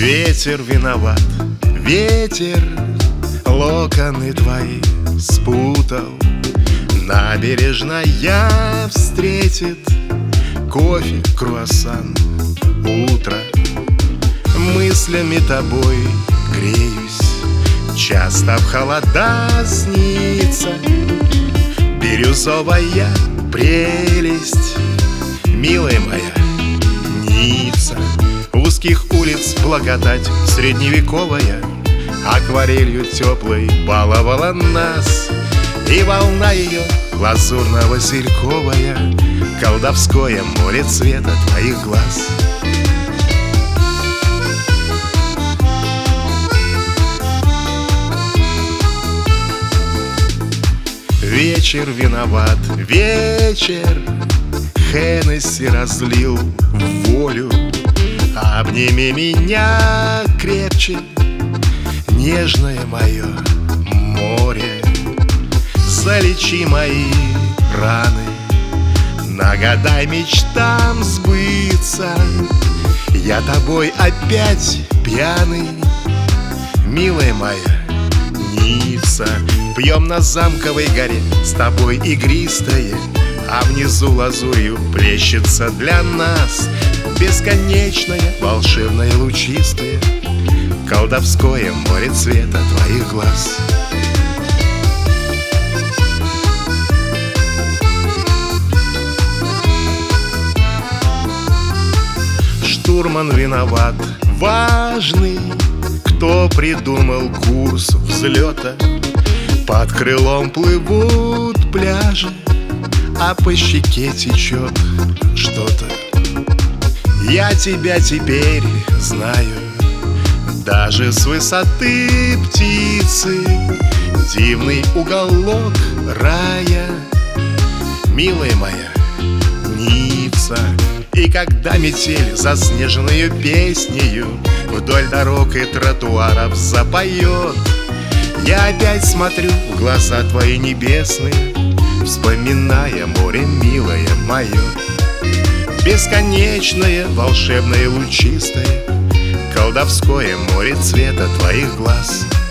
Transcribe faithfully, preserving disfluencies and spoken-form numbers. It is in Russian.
Ветер виноват, ветер локоны твои спутал. Набережная встретит кофе, круассан, утро. Мыслями тобой греюсь, часто в холода снится бирюзовая прелесть, милая моя Ницца. Узких улиц благодать средневековая акварелью теплой баловала нас, и волна ее лазурно-васильковая, колдовское море цвета твоих глаз. Вечер виноват, вечер Хеннесси разлил в волю. Обними меня крепче, нежное мое море. Залечи мои раны, нагадай мечтам сбыться. Я тобой опять пьяный, милая моя Ницца. Пьем на Замковой горе с тобой игристое, а внизу лазурью плещется для нас бесконечное, волшебное, лучистое, колдовское море цвета твоих глаз. Штурман виноват, важный, кто придумал курс взлета. Под крылом плывут пляжи, а по щеке течет что-то. Я тебя теперь знаю, даже с высоты птицы, дивный уголок рая, милая моя Ницца. И когда метель, заснеженную песнею, вдоль дорог и тротуаров запоет, я опять смотрю в глаза твои небесные, вспоминая море милое мое. Бесконечное, волшебное, лучистое, колдовское море цвета твоих глаз.